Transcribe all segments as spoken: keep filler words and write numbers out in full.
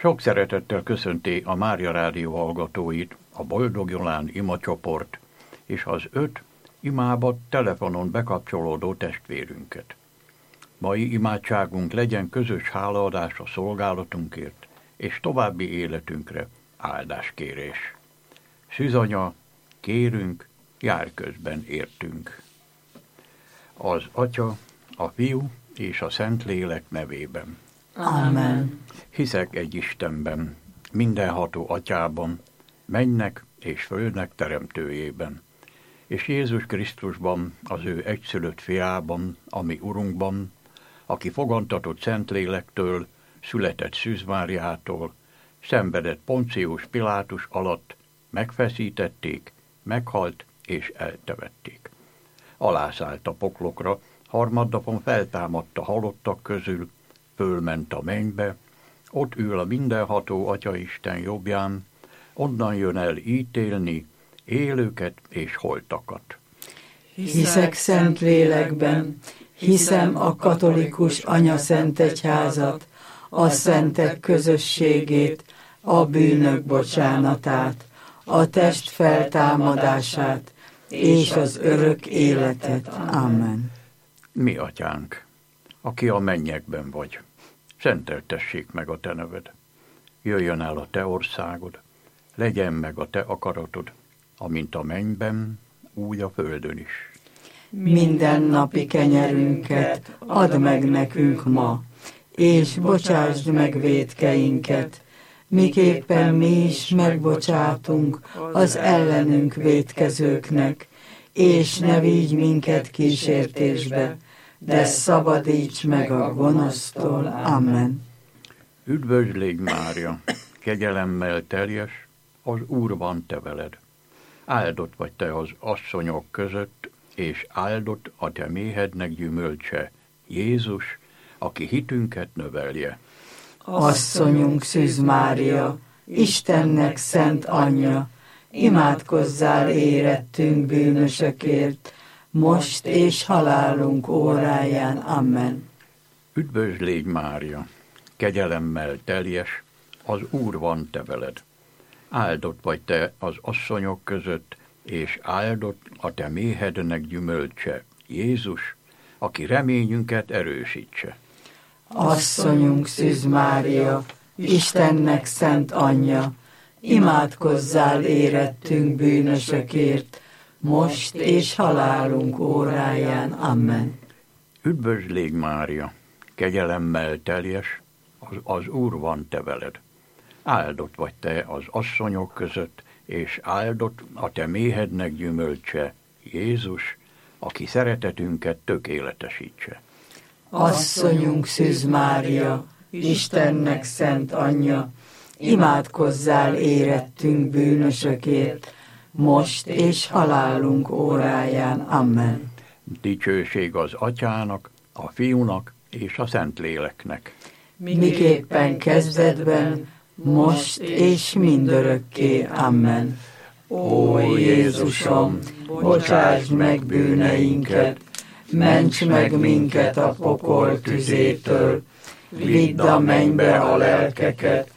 Sok szeretettel köszönti a Mária Rádió hallgatóit, a Boldog Jolán imacsoport és az öt imába telefonon bekapcsolódó testvérünket. Mai imádságunk legyen közös hálaadás a szolgálatunkért és további életünkre áldáskérés. Szűzanya, kérünk, jár közben értünk. Az Atya, a Fiú és a Szentlélek nevében. Amen. Hiszek egy Istenben, mindenható Atyában, mennynek és földnek teremtőjében, és Jézus Krisztusban, az ő egyszülött fiában, ami Urunkban, aki fogantatott Szentlélektől, született Szűz Máriától, szenvedett Poncius Pilátus alatt, megfeszítették, meghalt és eltemették. Alászállt a poklokra, harmadnapon feltámadt a halottak közül, fölment a mennybe, ott ül a mindenható Atyaisten jobbján, onnan jön el ítélni élőket és holtakat. Hiszek Szentlélekben, hiszem a katolikus anyaszentegyházat, a szentek közösségét, a bűnök bocsánatát, a test feltámadását és az örök életet. Amen. Mi Atyánk, aki a mennyekben vagy, szenteltessék meg a te neved. Jöjjön el a te országod, legyen meg a te akaratod, amint a mennyben, úgy a földön is. Minden napi kenyerünket add meg nekünk ma, és bocsásd meg vétkeinket, miképpen mi is megbocsátunk az ellenünk vétkezőknek, és ne vigy minket kísértésbe, de szabadíts meg a gonosztól. Amen. Üdvözs légy, Mária, kegyelemmel teljes, az Úr van te veled. Áldott vagy te az asszonyok között, és áldott a te méhednek gyümölcse, Jézus, aki hitünket növelje. Asszonyunk Szűz Mária, Istennek szent anyja, imádkozzál érettünk bűnösökért, most és halálunk óráján. Amen. Üdvözs légy, Mária, kegyelemmel teljes, az Úr van te veled. Áldott vagy te az asszonyok között, és áldott a te méhednek gyümölcse, Jézus, aki reményünket erősítse. Asszonyunk Szűz Mária, Istennek szent anyja, imádkozzál érettünk bűnösökért, most és halálunk óráján. Amen. Üdvözs légy, Mária, kegyelemmel teljes, az, az Úr van te veled. Áldott vagy te az asszonyok között, és áldott a te méhednek gyümölcse, Jézus, aki szeretetünket tökéletesítse. Asszonyunk Szűz Mária, Istennek szent anyja, imádkozzál érettünk bűnösökért, most és halálunk óráján. Amen. Dicsőség az Atyának, a Fiúnak és a Szentléleknek. Miképpen kezdetben, most és mindörökké. Amen. Ó Jézusom, bocsásd meg bűneinket, ments meg minket a pokol tüzétől, vidd a mennybe a lelkeket,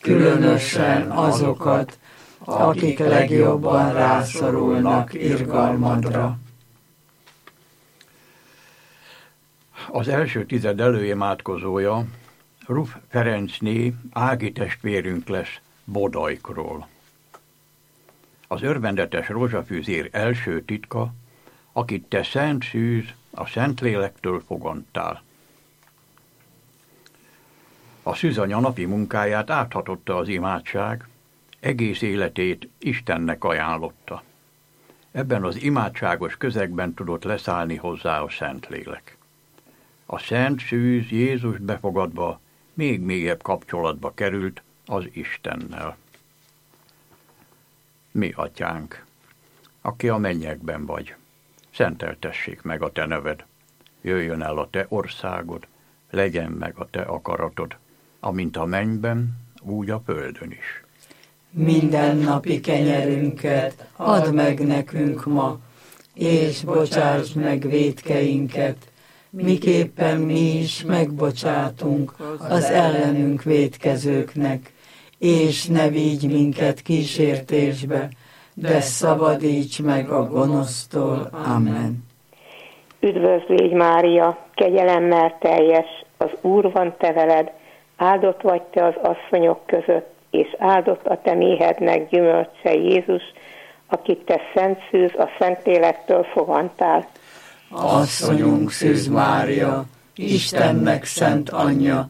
különösen azokat, akik legjobban rászorulnak irgalmadra. Az első tized előimádkozója Ruf Ferencné Ági testvérünk lesz Bodajkról. Az örvendetes rózsafűzér első titka, akit te Szent Szűz a Szentlélektől fogantál. A szűzanya napi munkáját áthatotta az imádság, egész életét Istennek ajánlotta. Ebben az imádságos közegben tudott leszállni hozzá a Szentlélek. A Szent Szűz Jézust befogadva még mélyebb kapcsolatba került az Istennel. Mi Atyánk, aki a mennyekben vagy, szenteltessék meg a te neved, jöjjön el a te országod, legyen meg a te akaratod, amint a mennyben, úgy a földön is. Minden napi kenyerünket add meg nekünk ma, és bocsásd meg vétkeinket, miképpen mi is megbocsátunk az ellenünk vétkezőknek, és ne vigy minket kísértésbe, de szabadíts meg a gonosztól. Amen. Üdvözlégy Mária, kegyelemmel teljes, az Úr van te veled, áldott vagy te az asszonyok között, és áldott a te méhednek gyümölcse Jézus, akit te szent szűz a Szentlélektől fogantál. Asszonyunk Szűz Mária, Istennek szent anyja,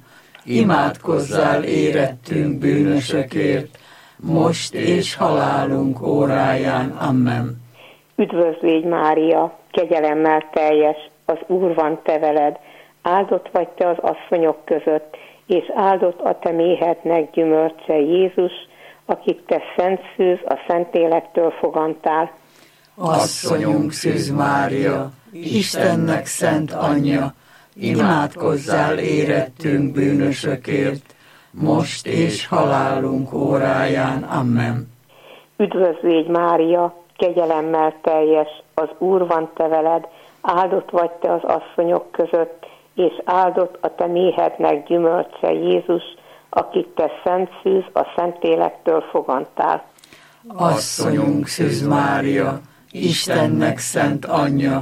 imádkozzál érettünk bűnösökért, most és halálunk óráján. Amen. Üdvözlégy Mária, kegyelemmel teljes, az Úr van te veled, áldott vagy te az asszonyok között, és áldott a te méhednek gyümölcse Jézus, akit te szent szűz a Szentlélektől fogantál. Asszonyunk Szűz Mária, Istennek szent anyja, imádkozzál érettünk bűnösökért, most és halálunk óráján. Amen. Üdvözlégy Mária, kegyelemmel teljes, az Úr van te veled, áldott vagy te az asszonyok között, és áldott a te méhednek gyümölcse Jézus, akit te szent szűz a Szentlélektől fogantál. Asszonyunk Szűz Mária, Istennek szent anyja,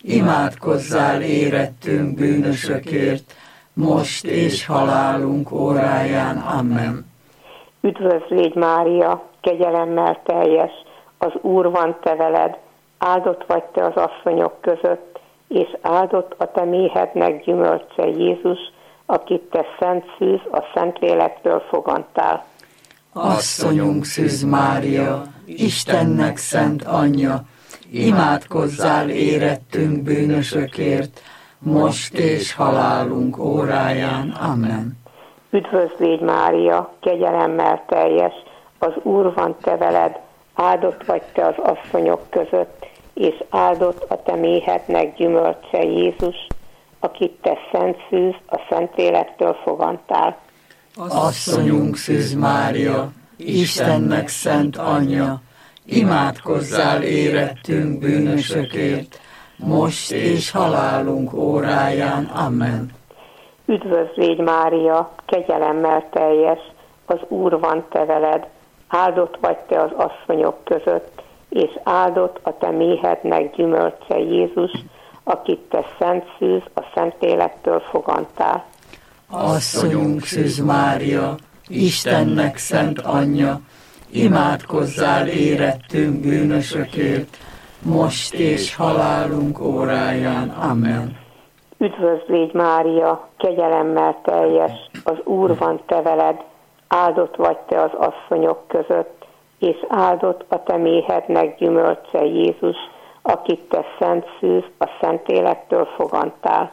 imádkozzál érettünk bűnösökért, most és halálunk óráján. Amen. Üdvözlégy Mária, kegyelemmel teljes, az Úr van te veled, áldott vagy te az asszonyok között, és áldott a te méhednek gyümölcse Jézus, akit te szent szűz a Szentlélektől fogantál. Asszonyunk Szűz Mária, Istennek szent anyja, imádkozzál érettünk bűnösökért, most és halálunk óráján. Amen. Üdvözlégy Mária, kegyelemmel teljes, az Úr van te veled, áldott vagy te az asszonyok között, és áldott a te méhednek gyümölcse Jézus, akit te szent szűz a Szentlélektől fogantál. Asszonyunk Szűz Mária, Istennek szent anyja, imádkozzál érettünk bűnösökért, most és halálunk óráján. Amen. Üdvözlégy Mária, kegyelemmel teljes, az Úr van te veled, áldott vagy te az asszonyok között, és áldott a te méhednek gyümölcse Jézus, akit te szent szűz a Szentlélektől fogantál. Asszonyunk Szűz Mária, Istennek szent anyja, imádkozzál érettünk bűnösökért, most és halálunk óráján. Amen. Üdvözlégy Mária, kegyelemmel teljes, az Úr van te veled, áldott vagy te az asszonyok között, és áldott a te méhednek gyümölcse Jézus, akit te szent szűz a Szentlélektől fogantál.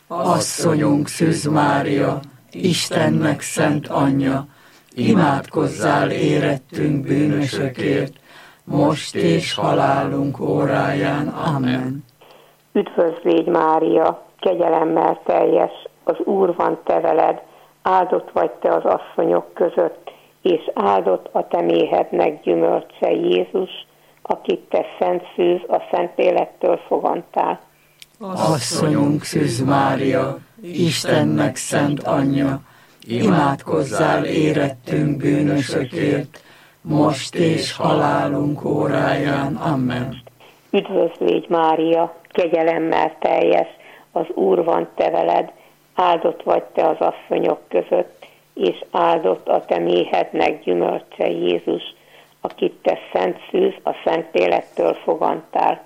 Asszonyunk Szűz Mária, Istennek szent anyja, imádkozzál érettünk bűnösökért, most és halálunk óráján. Amen. Üdvözlégy Mária, kegyelemmel teljes, az Úr van te veled, áldott vagy te az asszonyok között, és áldott a te méhednek gyümölcse Jézus, akit te szent szűz a Szentlélektől fogantál. Asszonyunk Szűz Mária, Istennek szent anyja, imádkozzál érettünk bűnösökért, most és halálunk óráján. Amen. Üdvözlégy Mária, kegyelemmel teljes, az Úr van te veled, áldott vagy te az asszonyok között, és áldott a te méhednek gyümölcse Jézus, akit te szent szűz a Szentlélektől fogantál.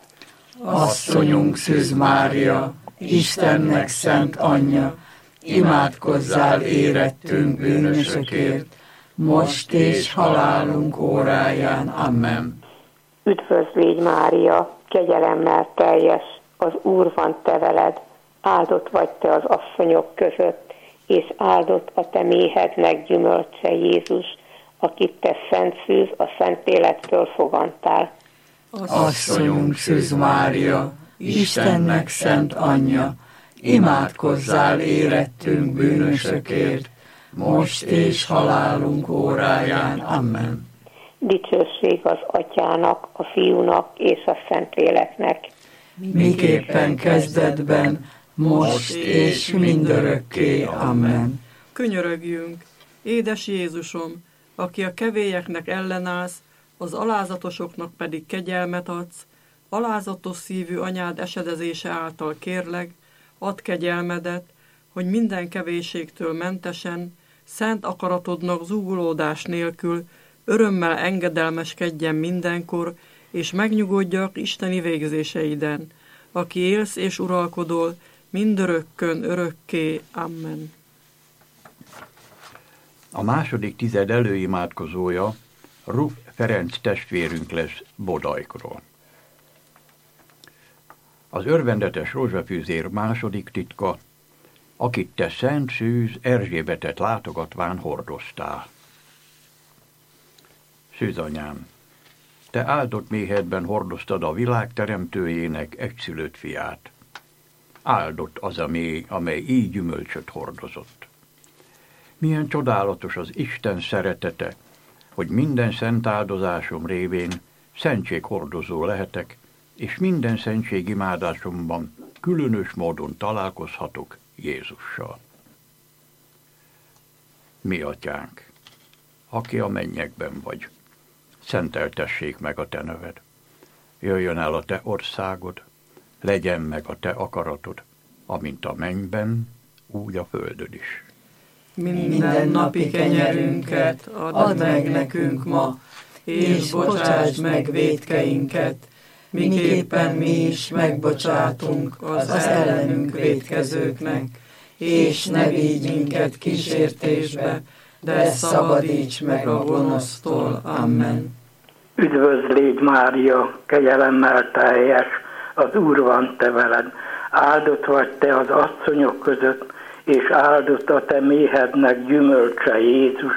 Asszonyunk Szűz Mária, Istennek szent anyja, imádkozzál érettünk bűnösökért, most és halálunk óráján. Amen. Üdvözlégy Mária, kegyelemmel teljes, az Úr van te veled, áldott vagy te az asszonyok között, és áldott a te méhednek gyümölcse Jézus, akit te szent szűz a Szentlélektől fogantál. Asszonyunk Szűz Mária, Istennek szent anyja, imádkozzál érettünk bűnösökért, most és halálunk óráján. Amen. Dicsőség az Atyának, a Fiúnak és a Szentléleknek. Miképpen kezdetben, most és mindörökké. Amen. Könyörögjünk! Édes Jézusom, aki a kevélyeknek ellenállsz, az alázatosoknak pedig kegyelmet adsz, alázatos szívű anyád esedezése által kérleg, add kegyelmedet, hogy minden kevésségtől mentesen, szent akaratodnak zúgolódás nélkül, örömmel engedelmeskedjen mindenkor, és megnyugodjak isteni végzéseiden, aki élsz és uralkodol, mindörökkön örökké. Amen. A második tized előimádkozója Ruf Ferenc testvérünk lesz Bodajkról. Az örvendetes rózsafűzér második titka, akit te Szent Szűz Erzsébetet látogatván hordoztál. Szűzanyám, te áldott méhedben hordoztad a világ teremtőjének egyszülött fiát. Áldott az a méh, amely így gyümölcsöt hordozott. Milyen csodálatos az Isten szeretete, hogy minden szent áldozásom révén szentséghordozó lehetek, és minden szentségimádásomban különös módon találkozhatok Jézussal. Mi atyánk, aki a mennyekben vagy, szenteltessék meg a te neved. Jöjjön el a te országod, legyen meg a te akaratod, amint a mennyben, úgy a földön is. Minden napi kenyerünket add meg nekünk ma, és bocsásd meg vétkeinket, miképpen mi is megbocsátunk az ellenünk vétkezőknek, és ne vigy minket kísértésbe, de szabadíts meg a gonosztól. Amen. Üdvözl légy, Mária, kegyelemmel teljes, az Úr van te veled, áldott vagy te az asszonyok között, és áldott a te méhednek gyümölcse, Jézus.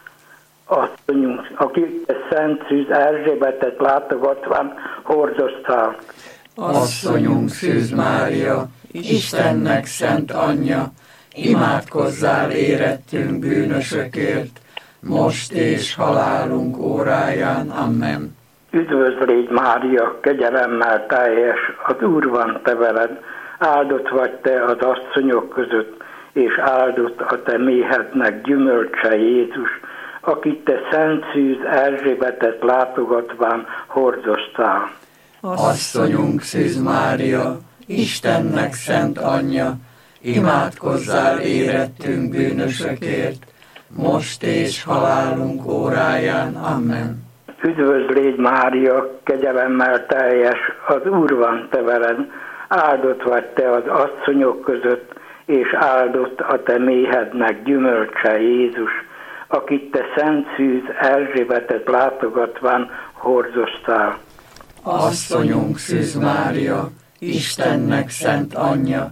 Asszonyunk, akik te Szent Szűz Erzsébetet látogatván hordoztál. Asszonyunk Szűz Mária, Istennek szent anyja, imádkozzál érettünk bűnösökért, most és halálunk óráján. Amen. Üdvözl légy, Mária, kegyelemmel teljes, az Úr van te veled, áldott vagy te az asszonyok között, és áldott a te méhednek gyümölcse, Jézus, akit te Szent Szűz Erzsébetet látogatván hordoztál. Asszonyunk Szűz Mária, Istennek szent anyja, imádkozzál érettünk bűnösökért, most és halálunk óráján. Amen. Üdvözl légy, Mária, kegyelemmel teljes, az Úr van te veled, áldott vagy te az asszonyok között, és áldott a te méhednek gyümölcse, Jézus, akit te Szent Szűz Erzsébetet látogatván hordoztál. Asszonyunk Szűz Mária, Istennek szent anyja,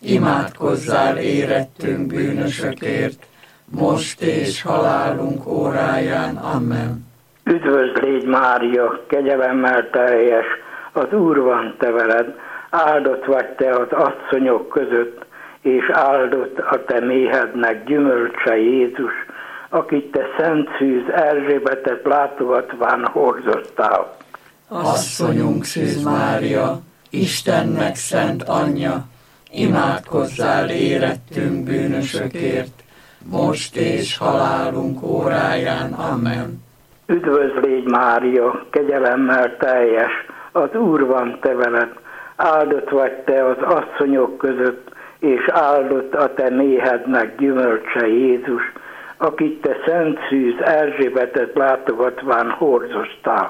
imádkozzál érettünk bűnösökért, most és halálunk óráján. Amen. Üdvözl légy, Mária, kegyelemmel teljes, az Úr van te veled, áldott vagy te az asszonyok között, és áldott a te méhednek gyümölcse, Jézus, akit te Szent Szűz Erzsébetet látogatván hordoztál. Asszonyunk Szűz Mária, Istennek szent anyja, imádkozzál érettünk bűnösökért, most és halálunk óráján. Amen. Üdvözl légy, Mária, kegyelemmel teljes, az Úr van te veled, áldott vagy te az asszonyok között, és áldott a te méhednek gyümölcse, Jézus, akit te Szent Szűz Erzsébetet látogatván hordoztál.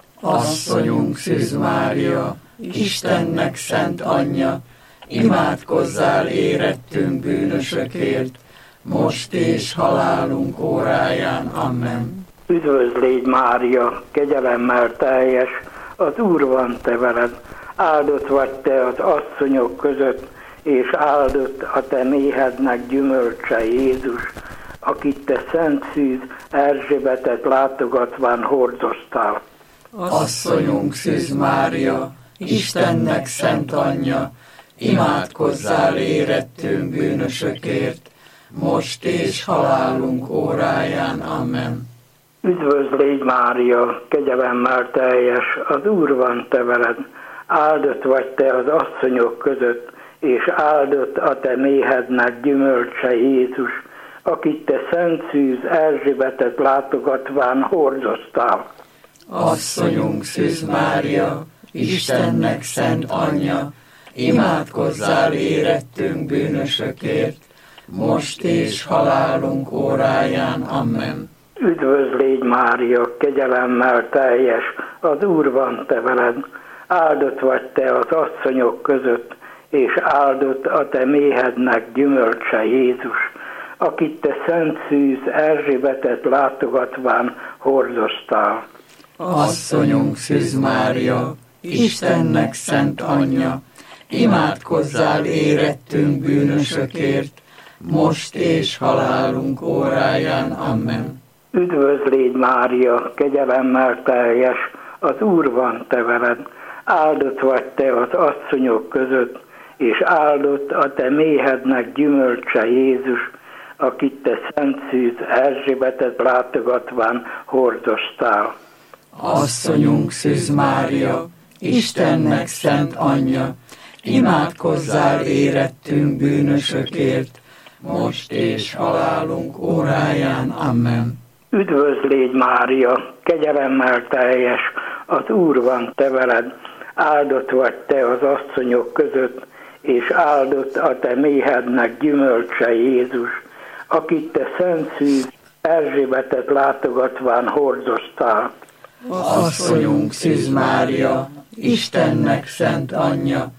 Asszonyunk Szűz Mária, Istennek szent anyja, imádkozzál érettünk bűnösökért, most és halálunk óráján. Amen. Üdvözl légy, Mária, kegyelemmel teljes, az Úr van te veled, áldott vagy te az asszonyok között, és áldott a te méhednek gyümölcse, Jézus, akit te Szent Szűz Erzsébetet látogatván hordoztál. Asszonyunk Szűz Mária, Istennek szent anyja, imádkozzál érettünk bűnösökért, most és halálunk óráján. Amen. Üdvözl légy, Mária, kegyelemmel teljes, az Úr van te veled, áldott vagy te az asszonyok között, és áldott a te méhednek gyümölcse, Jézus, akit te Szent Szűz Erzsébetet látogatván hordoztál. Asszonyunk Szűz Mária, Istennek szent anyja, imádkozzál érettünk bűnösökért, most és halálunk óráján. Amen. Üdvözl légy Mária, kegyelemmel teljes, az Úr van te veled, áldott vagy te az asszonyok között, és áldott a te méhednek gyümölcse Jézus, akit te Szent Szűz Erzsébetet látogatván hordoztál. Asszonyunk Szűz Mária, Istennek szent anyja, imádkozzál érettünk bűnösökért, most és halálunk óráján. Amen. Üdvözl légy Mária, kegyelemmel teljes, az Úr van te veled, áldott vagy te az asszonyok között, és áldott a te méhednek gyümölcse Jézus, akit te Szent Szűz Erzsébetet látogatván hordoztál. Asszonyunk Szűz Mária, Istennek szent anyja, imádkozzál érettünk bűnösökért, most és halálunk óráján. Amen. Üdvözl légy Mária, kegyelemmel teljes, az Úr van te veled, áldott vagy te az asszonyok között, és áldott a te méhednek gyümölcse Jézus, akit te Szent Szűz Erzsébetet látogatván hordoztál. Asszonyunk Szűz Mária, Istennek szent anyja,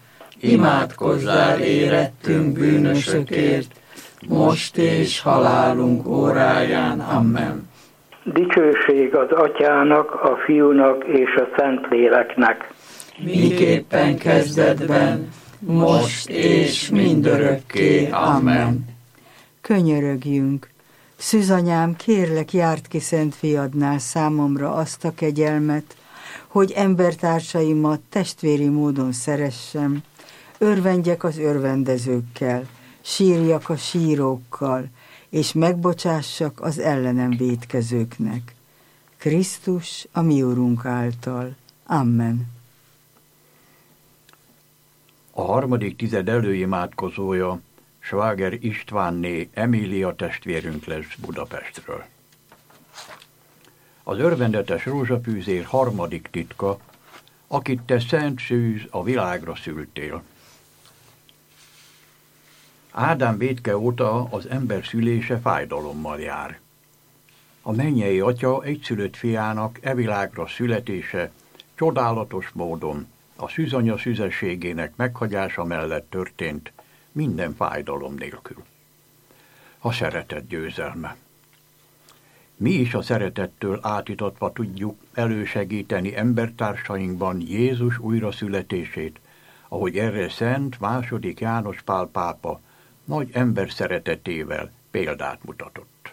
imádkozzál érettünk bűnösökért, most és halálunk óráján. Amen. Dicsőség az Atyának, a Fiúnak és a Szentléleknek. Miképpen kezdetben, most és mindörökké. Amen. Könyörögjünk! Szűzanyám, kérlek, járt ki Szent Fiadnál számomra azt a kegyelmet, hogy embertársaimat testvéri módon szeressem, örvendjek az örvendezőkkel, sírjak a sírókkal, és megbocsássak az ellenem vétkezőknek. Krisztus a mi Urunk által. Amen. A harmadik tized előimádkozója Schwager Istvánné Emília testvérünk lesz Budapestről. Az örvendetes rózsafűzér harmadik titka, akit te Szent Szűz a világra szültél. Ádám vétke óta az ember szülése fájdalommal jár. A mennyei Atya egyszülött fiának e világra születése csodálatos módon a szűzanya szüzességének meghagyása mellett történt, minden fájdalom nélkül. A szeretet győzelme. Mi is a szeretettől átítatva tudjuk elősegíteni embertársainkban Jézus újraszületését, ahogy erre Szent második János Pál pápa nagy ember szeretetével példát mutatott.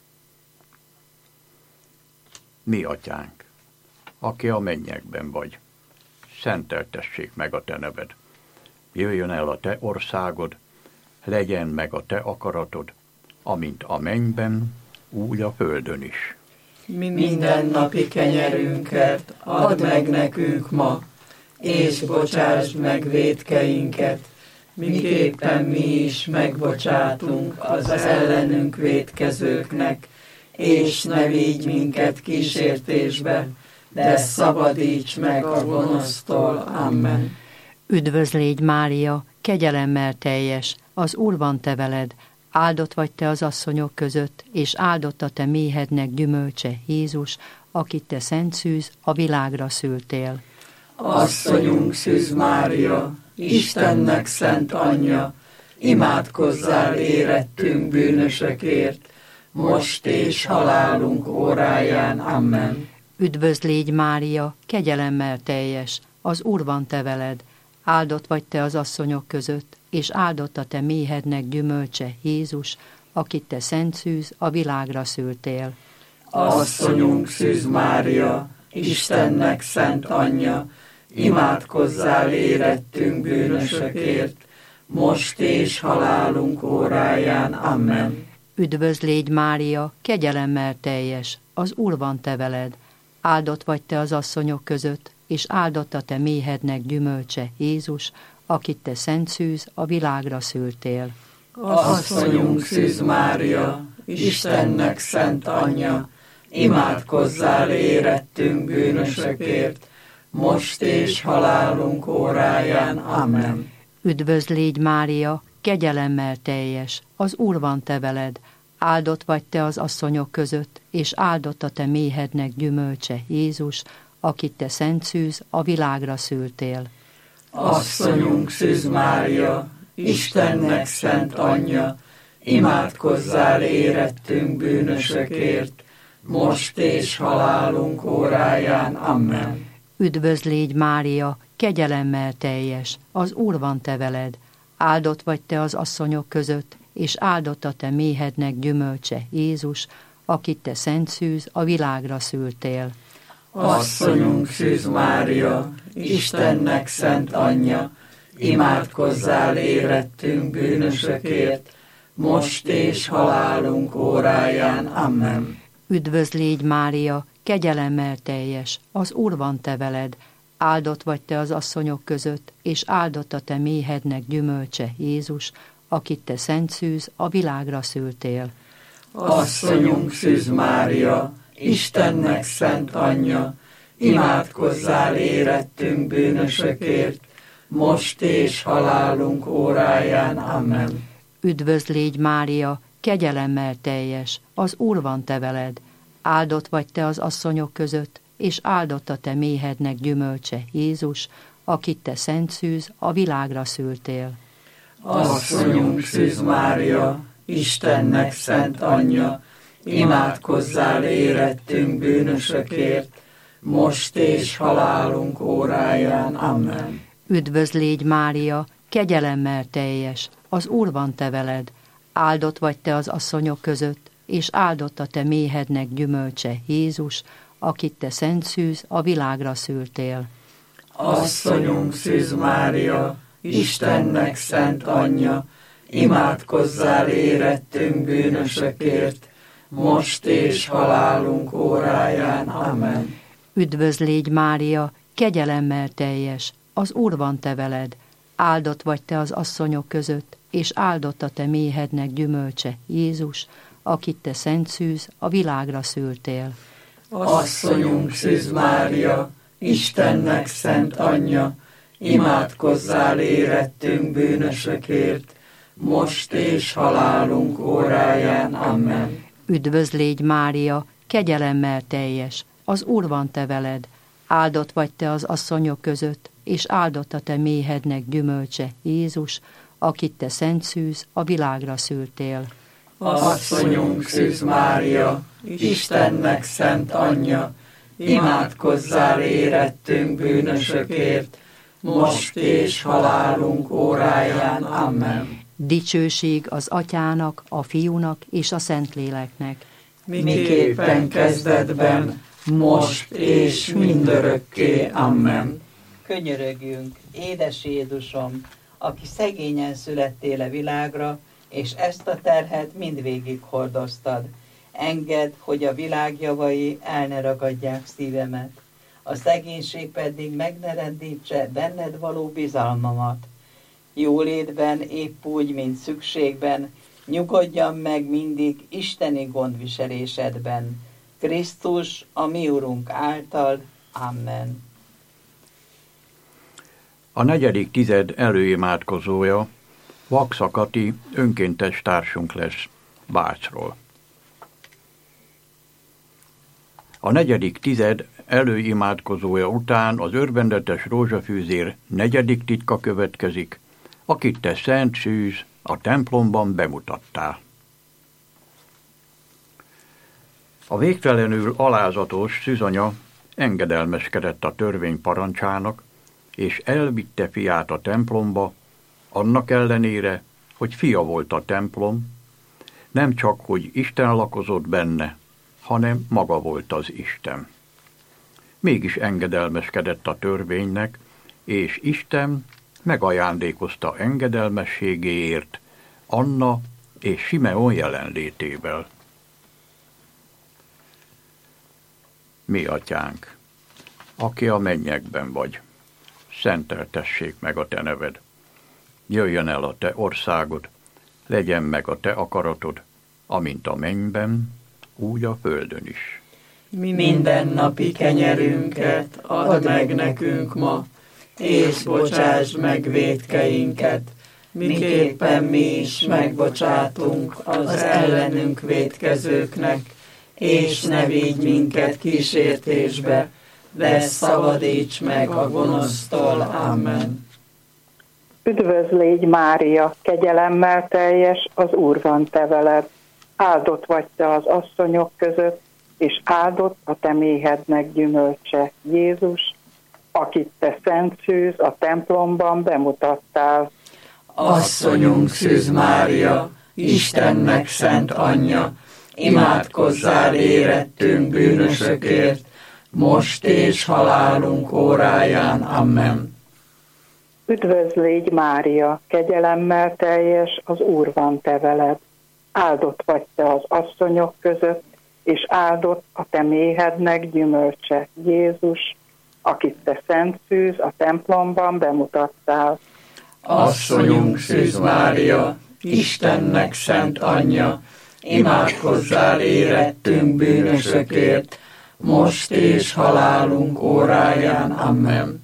Mi Atyánk, aki a mennyekben vagy, szenteltessék meg a te neved. Jöjjön el a te országod, legyen meg a te akaratod, amint a mennyben, úgy a földön is. Minden napi kenyerünket add meg nekünk ma, és bocsásd meg vétkeinket, miképpen mi is megbocsátunk az ellenünk vétkezőknek, és ne vigy minket kísértésbe, de szabadíts meg a gonosztól. Amen. Üdvözl légy Mária, kegyelemmel teljes, az Úr van te veled, áldott vagy te az asszonyok között, és áldott a te méhednek gyümölcse Jézus, akit te Szent Szűz a világra szültél. Asszonyunk Szűz Mária, Istennek szent anyja, imádkozzál érettünk bűnösökért, most és halálunk óráján. Amen. Üdvözl légy Mária, kegyelemmel teljes, az Úr van te veled, áldott vagy te az asszonyok között, és áldott a te méhednek gyümölcse Jézus, akit te Szent Szűz a világra szültél. Asszonyunk Szűz Mária, Istennek szent anyja, imádkozzál érettünk bűnösökért, most és halálunk óráján. Amen. Üdvözl légy Mária, kegyelemmel teljes, az Úr van te veled, áldott vagy te az asszonyok között, és áldott a te méhednek gyümölcse Jézus, akit te Szent Szűz a világra szültél. Asszonyunk Szűz Mária, Istennek szent anyja, imádkozzál érettünk bűnösökért, most és halálunk óráján. Amen. Üdvözl légy Mária, kegyelemmel teljes, az Úr van te veled, áldott vagy te az asszonyok között, és áldott a te méhednek gyümölcse, Jézus, akit te szent szűz, a világra szültél. Asszonyunk Szűz Mária, Istennek szent anyja, imádkozzál érettünk bűnösökért, most és halálunk óráján. Amen. Üdvözl légy Mária, kegyelemmel teljes, az Úr van te veled, áldott vagy te az asszonyok között, és áldott a te méhednek gyümölcse, Jézus, akit te szent szűz, a világra szültél. Asszonyunk Szűz Mária, Istennek szent anyja, imádkozzál érettünk bűnösökért, most és halálunk óráján. Amen. Üdvözl légy Mária, kegyelemmel teljes, az Úr van te veled, áldott vagy te az asszonyok között, és áldott a te méhednek gyümölcse, Jézus, akit te szent szűz, a világra szültél. Asszonyunk Szűz Mária, Istennek szent anyja, imádkozzál érettünk bűnösökért, most és halálunk óráján. Amen. Üdvözl légy Mária, kegyelemmel teljes, az Úr van te veled, áldott vagy te az asszonyok között, és áldott a te méhednek gyümölcse, Jézus, akit te szent szűz, a világra szültél. Asszonyunk Szűz Mária, Istennek szent anyja, imádkozzál érettünk bűnösökért, most és halálunk óráján. Amen. Üdvözl légy Mária, kegyelemmel teljes, az Úr van te veled, áldott vagy te az asszonyok között, és áldott a te méhednek gyümölcse, Jézus, akit te szent szűz, a világra szültél. Asszonyunk Szűz Mária, Istennek szent anyja, imádkozzál érettünk bűnösökért, most és halálunk óráján. Amen. Üdvözl légy Mária, kegyelemmel teljes, az Úr van te veled, áldott vagy te az asszonyok között, és áldott a te méhednek gyümölcse, Jézus, akit te szent szűz, a világra szültél. Asszonyunk Szűz Mária, Istennek szent anyja, imádkozzál érettünk bűnösökért, most és halálunk óráján. Amen. Üdvözl légy Mária, kegyelemmel teljes, az Úr van te veled, áldott vagy te az asszonyok között, és áldott a te méhednek gyümölcse, Jézus, akit te szent szűz, a világra szültél. Asszonyunk Szűz Mária, Istennek szent anyja, imádkozzál érettünk bűnösökért, most és halálunk óráján. Amen. Dicsőség az Atyának, a Fiúnak és a Szentléleknek. Miképpen kezdetben, most és mindörökké. Amen. Könyörögjünk, édes Jézusom, aki szegényen születtél a világra, és ezt a terhet mindvégig hordoztad. Engedd, hogy a világ javai el ne ragadják szívemet, a szegénység pedig meg ne rendítse benned való bizalmamat. Jólétben épp úgy, mint szükségben, nyugodjam meg mindig isteni gondviselésedben. Krisztus, a mi Urunk által. Amen. A negyedik tized előimádkozója Vaksa Kati önkéntes társunk lesz Bácsról. A negyedik tized előimádkozója után az örvendetes rózsafűzér negyedik titka következik, akit te szent szűz a templomban bemutattál. A végtelenül alázatos szűzanya engedelmeskedett a törvény parancsának, és elvitte fiát a templomba, annak ellenére, hogy fia volt a templom, nem csak, hogy Isten lakozott benne, hanem maga volt az Isten. Mégis engedelmeskedett a törvénynek, és Isten megajándékozta engedelmességéért Anna és Simeon jelenlétével. Mi atyánk, aki a mennyekben vagy, szenteltessék meg a te neved. Jöjjön el a te országod, legyen meg a te akaratod, amint a mennyben, úgy a földön is. Mindennapi kenyerünket add meg nekünk ma, és bocsásd meg vétkeinket, miképpen mi is megbocsátunk az ellenünk vétkezőknek, és ne vigy minket kísértésbe, de szabadíts meg a gonosztól. Amen. Üdvözlégy Mária, kegyelemmel teljes, az Úr van te veled. Áldott vagy te az asszonyok között, és áldott a te méhednek gyümölcse, Jézus, akit te szent szűz a templomban bemutattál. Asszonyunk Szűz Mária, Istennek szent anyja, imádkozzál érettünk bűnösökért, most és halálunk óráján. Amen. Üdvözlégy Mária, kegyelemmel teljes, az Úr van te veled. Áldott vagy te az asszonyok között, és áldott a te méhednek gyümölcse, Jézus, akit te szent szűz a templomban bemutattál. Asszonyunk Szűz Mária, Istennek szent anyja, imádkozzál érettünk bűnösökért, most és halálunk óráján. Amen.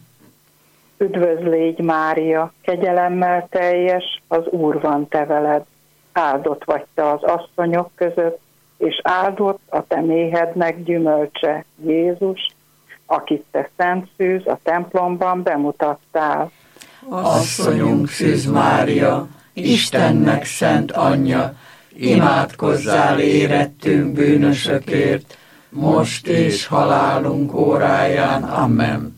Üdvözlégy Mária, kegyelemmel teljes, az Úr van te veled. Áldott vagy te az asszonyok között, és áldott a te méhednek gyümölcse, Jézus, akit te szent szűz a templomban bemutattál. Asszonyunk Szűz Mária, Istennek szent anyja, imádkozzál érettünk bűnösökért, most és halálunk óráján. Amen.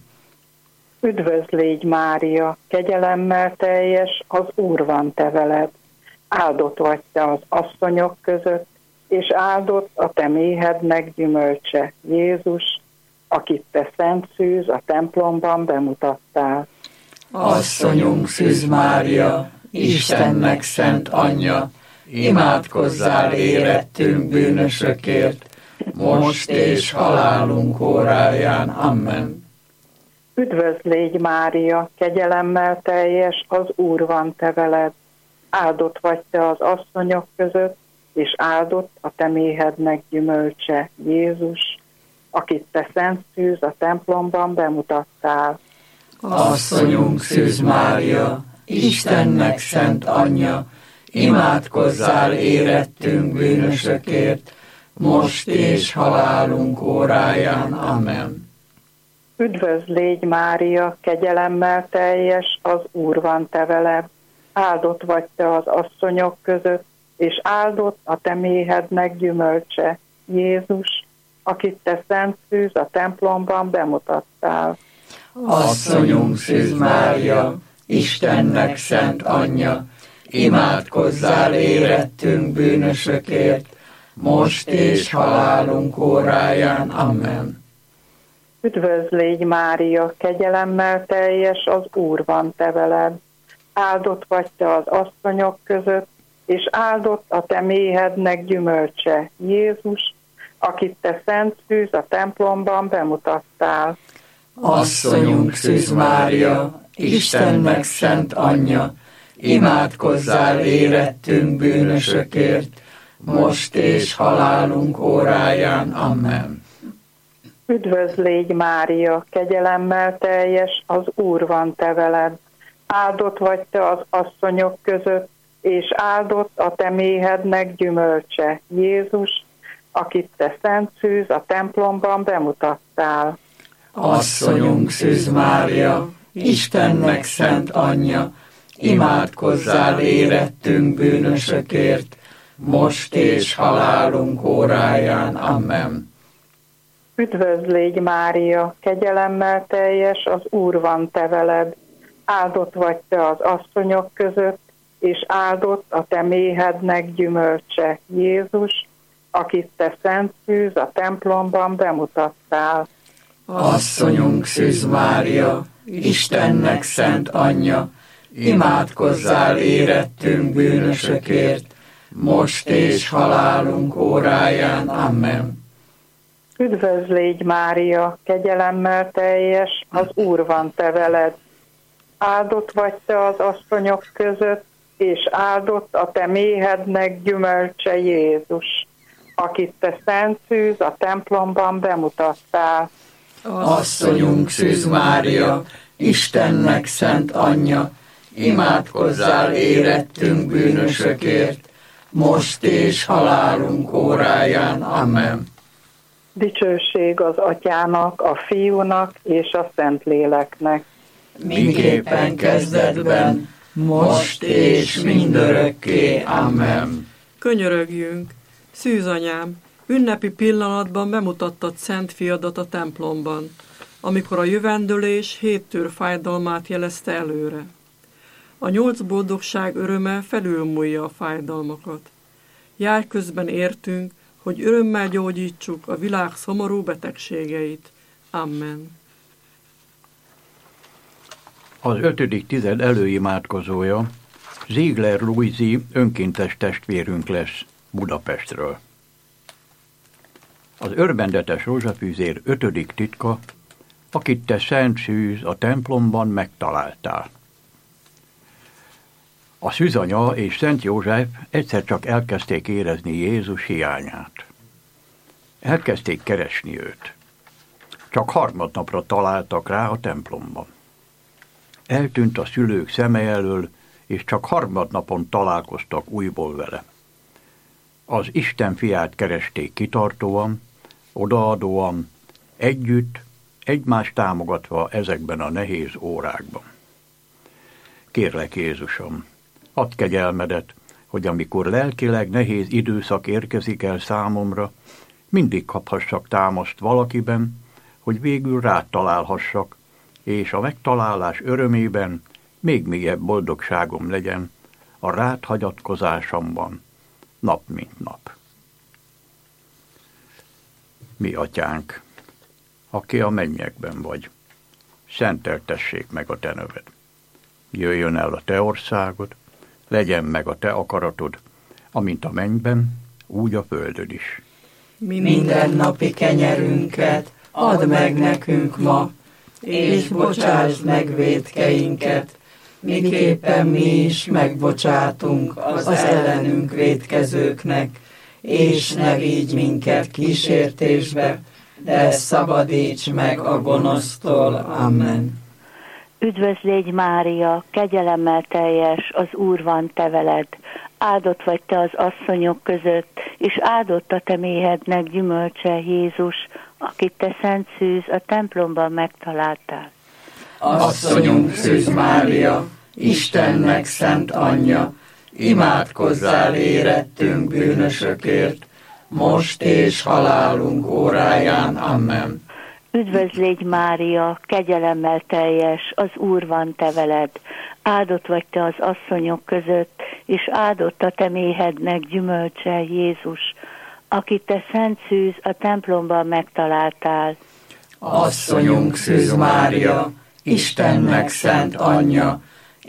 Üdvözlégy Mária, kegyelemmel teljes, az Úr van te veled. Áldott vagy te az asszonyok között, és áldott a te méhednek gyümölcse, Jézus, akit te szent szűz a templomban bemutattál. Asszonyunk Szűz Mária, Istennek szent anyja, imádkozzál érettünk bűnösökért, most és halálunk óráján. Amen. Üdvözlégy Mária, kegyelemmel teljes, az Úr van te veled. Áldott vagy te az asszonyok között, és áldott a te méhednek gyümölcse, Jézus, akit te szent szűz a templomban bemutattál. Asszonyunk Szűz Mária, Istennek szent anyja, imádkozzál érettünk bűnösökért, most és halálunk óráján. Amen. Üdvözlégy Mária, kegyelemmel teljes, az Úr van te veled. Áldott vagy te az asszonyok között, és áldott a te méhednek gyümölcse, Jézus, akit te szent szűz a templomban bemutattál. Asszonyunk Szűz Mária, Istennek szent anyja, imádkozzál érettünk bűnösökért, most és halálunk óráján. Amen. Üdvözlégy Mária, kegyelemmel teljes, az Úr van te veled. Áldott vagy te az asszonyok között, és áldott a te méhednek gyümölcse, Jézus, akit te szent szűz a templomban bemutattál. Asszonyunk Szűz Mária, Istennek szent anyja, imádkozzál érettünk bűnösökért, most és halálunk óráján. Amen. Üdvözlégy Mária, kegyelemmel teljes, az Úr van te veled. Áldott vagy te az asszonyok között, és áldott a te méhednek gyümölcse, Jézus, akit te szent szűz a templomban bemutattál. Asszonyunk Szűz Mária, Istennek szent anyja, imádkozzál érettünk bűnösökért, most és halálunk óráján. Amen. Üdvözlégy Mária, kegyelemmel teljes, az Úr van te veled. Áldott vagy te az asszonyok között, és áldott a te méhednek gyümölcse, Jézus, akit te szent szűz a templomban bemutattál. Asszonyunk Szűz Mária, Istennek szent anyja, imádkozzál érettünk bűnösökért, most és halálunk óráján. Amen. Üdvözlégy Mária, kegyelemmel teljes, az Úr van te veled. Áldott vagy te az asszonyok között, és áldott a te méhednek gyümölcse Jézus, akit te Szent Szűz a templomban bemutattál. Asszonyunk Szűz Mária, Istennek szent anyja, imádkozzál érettünk bűnösökért, most és halálunk óráján. Amen. Dicsőség az Atyának, a Fiúnak és a Szentléleknek. Miképpen kezdetben, most és mindörökké. Amen. Könyörögjünk! Szűz anyám, ünnepi pillanatban bemutattad szent fiadat a templomban, amikor a jövendőlés hét tőr fájdalmát jelezte előre. A nyolc boldogság öröme felülmúlja a fájdalmakat. Járj közben értünk, hogy örömmel gyógyítsuk a világ szomorú betegségeit. Amen. Az ötödik tized előimádkozója Ziegler Luisi önkéntes testvérünk lesz Budapestről. Az örvendetes rózsafűzér ötödik titka, akit te Szent Szűz a templomban megtaláltál. A szűzanya és Szent József egyszer csak elkezdték érezni Jézus hiányát. Elkezdték keresni őt. Csak harmadnapra találtak rá a templomban. Eltűnt a szülők szeme elől, és csak harmadnapon találkoztak újból vele. Az Isten fiát keresték kitartóan, odaadóan, együtt, egymást támogatva ezekben a nehéz órákban. Kérlek, Jézusom, add kegyelmedet, hogy amikor lelkileg nehéz időszak érkezik el számomra, mindig kaphassak támaszt valakiben, hogy végül rád találhassak, és a megtalálás örömében még mélyebb boldogságom legyen a rád hagyatkozásomban, nap mint nap. Mi atyánk, aki a mennyekben vagy, szenteltessék meg a te neved. Jöjjön el a te országod, legyen meg a te akaratod, amint a mennyben, úgy a földön is. Minden napi kenyerünket add meg nekünk ma, és bocsásd meg vétkeinket, miképpen mi is megbocsátunk az ellenünk vétkezőknek, és ne vigy minket kísértésbe, de szabadíts meg a gonosztól. Amen. Üdvözlégy Mária, kegyelemmel teljes, az Úr van te veled, áldott vagy te az asszonyok között, és áldott a te méhednek gyümölcse Jézus, akit te Szent Szűz a templomban megtaláltál. Asszonyunk Szűz Mária, Istennek szent anyja, imádkozzál érettünk bűnösökért, most és halálunk óráján. Amen. Üdvözlégy Mária, kegyelemmel teljes, az Úr van te veled, áldott vagy te az asszonyok között, és áldott a te méhednek gyümölcse Jézus, akit te Szent Szűz a templomban megtaláltál. Asszonyunk Szűz Mária, Istennek szent anyja,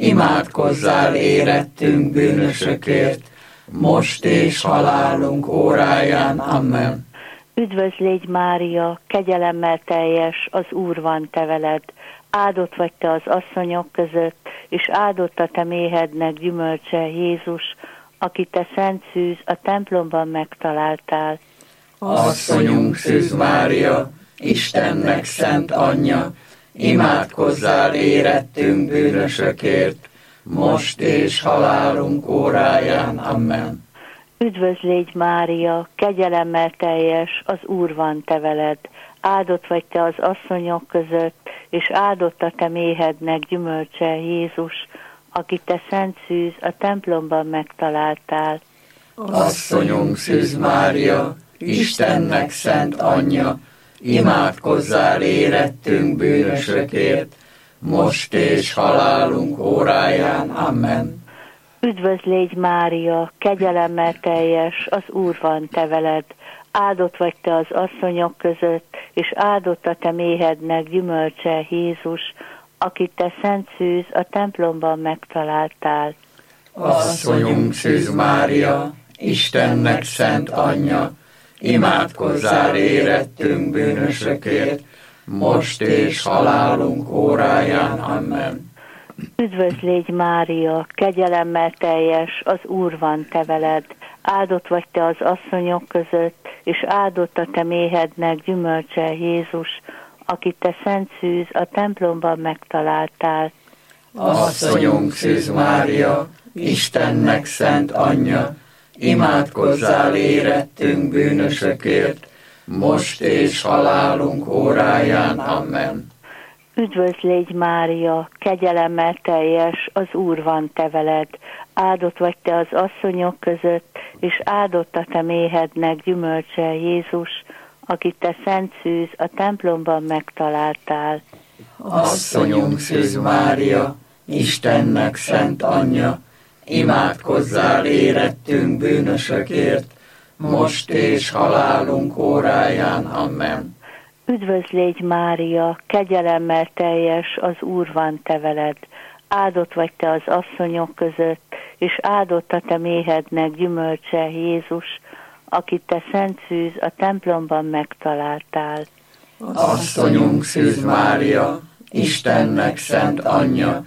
imádkozzál érettünk bűnösökért, most és halálunk óráján. Amen. Üdvözlégy Mária, kegyelemmel teljes, az Úr van te veled, áldott vagy te az asszonyok között, és áldott a te méhednek gyümölcse Jézus, akit te Szent Szűz a templomban megtaláltál. Asszonyunk Szűz Mária, Istennek szent anyja, imádkozzál érettünk bűnösökért, most és halálunk óráján. Amen. Üdvözlégy Mária, kegyelemmel teljes, az Úr van te veled, áldott vagy te az asszonyok között, és áldott a te méhednek gyümölcse Jézus, akit te Szent Szűz a templomban megtaláltál. Asszonyunk Szűz Mária, Istennek szent anyja, imádkozzál érettünk bűnösökért, most és halálunk óráján. Amen. Üdvözlégy Mária, kegyelemmel teljes, az Úr van te veled, áldott vagy te az asszonyok között, és áldott a te méhednek gyümölcse Jézus, akit te Szent Szűz a templomban megtaláltál. Asszonyunk Szűz Mária, Istennek szent anyja, imádkozzál érettünk bűnösökért, most és halálunk óráján. Amen. Üdvözl légy Mária, kegyelemmel teljes, az Úr van te veled. Áldott vagy te az asszonyok között, és áldott a te méhednek gyümölcse Jézus, akit te szent szűz a templomban megtaláltál. Asszonyunk Szűz Mária, Istennek szent anyja, imádkozzál érettünk bűnösökért, most és halálunk óráján. Amen. Üdvözl légy Mária, kegyelemmel teljes, az Úr van te veled. Áldott vagy te az asszonyok között, és áldott a te méhednek gyümölcse Jézus, akit te szent szűz a templomban megtaláltál. Asszonyunk Szűz Mária, Istennek szent anyja, imádkozzál érettünk bűnösökért, most és halálunk óráján. Amen. Üdvözl légy Mária, kegyelemmel teljes, az Úr van te veled. Áldott vagy te az asszonyok között, és áldott a te méhednek gyümölcse Jézus, akit te szent szűz a templomban megtaláltál. Asszonyunk Szűz Mária, Istennek szent anyja,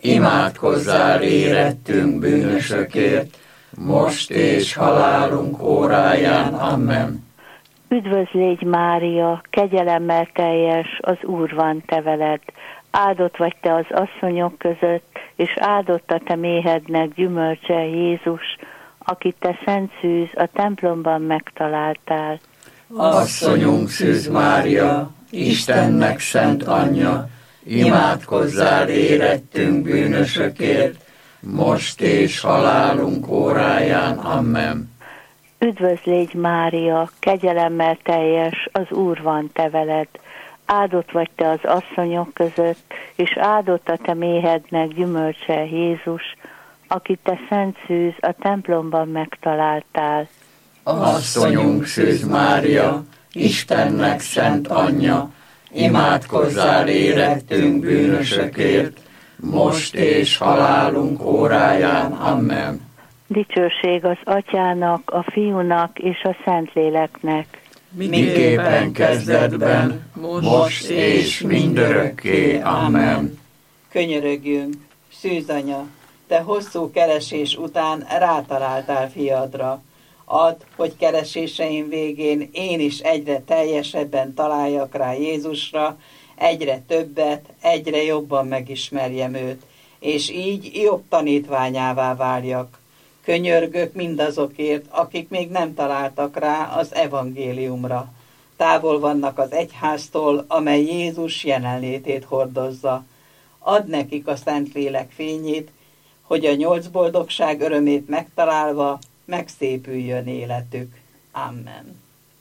imádkozzál érettünk bűnösökért, most és halálunk óráján. Amen. Üdvözl légy Mária, kegyelemmel teljes, az Úr van te veled. Áldott vagy te az asszonyok között, és áldott a te méhednek gyümölcse Jézus, akit te szent szűz a templomban megtaláltál. Asszonyunk Szűz Mária, Istennek szent anyja, imádkozzál érettünk bűnösökért, most és halálunk óráján. Amen. Üdvözl légy Mária, kegyelemmel teljes, az Úr van te veled. Áldott vagy te az asszonyok között, és áldott a te méhednek gyümölcse Jézus, akit te szent szűz a templomban megtaláltál. Asszonyunk Szűz Mária, Istennek szent anyja, imádkozzál érettünk bűnösökért, most és halálunk óráján. Amen. Dicsőség az Atyának, a Fiúnak és a Szentléleknek. Miképpen kezdetben, most és mindörökké. Amen. Könyörögjünk, Szűz anya, te hosszú keresés után rátaláltál fiadra. Add, hogy kereséseim végén én is egyre teljesebben találjak rá Jézusra, egyre többet, egyre jobban megismerjem őt, és így jobb tanítványává váljak. Könyörgök mindazokért, akik még nem találtak rá az evangéliumra. Távol vannak az egyháztól, amely Jézus jelenlétét hordozza. Add nekik a Szentlélek fényét, hogy a nyolc boldogság örömét megtalálva megszépüljön életük. Amen.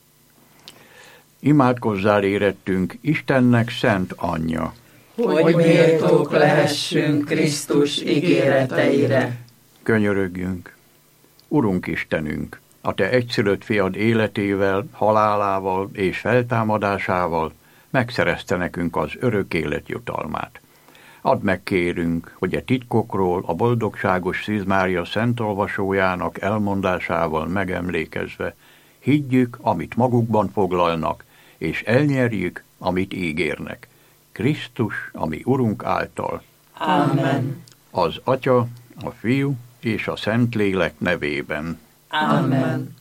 Imádkozzál érettünk Istennek szent anyja, hogy méltók lehessünk Krisztus ígéreteire. Könyörögjünk. Urunk Istenünk, a te egyszülött fiad életével, halálával és feltámadásával megszerezte nekünk az örök élet jutalmát. Add meg, kérünk, hogy a titkokról a boldogságos Szűz Mária szentolvasójának elmondásával megemlékezve higgyük, amit magukban foglalnak, és elnyerjük, amit ígérnek. Krisztus, ami Urunk által. Amen. Az Atya, a Fiú és a Szentlélek nevében. Amen.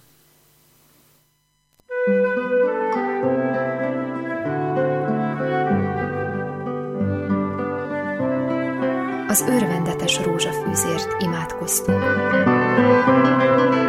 Az örvendetes rózsafűzért imádkoztunk.